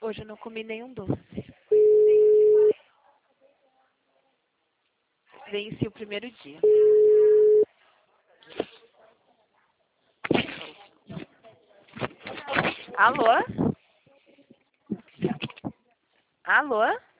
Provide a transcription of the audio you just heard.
Hoje eu não comi nenhum doce. Venci o primeiro dia. Alô? Alô?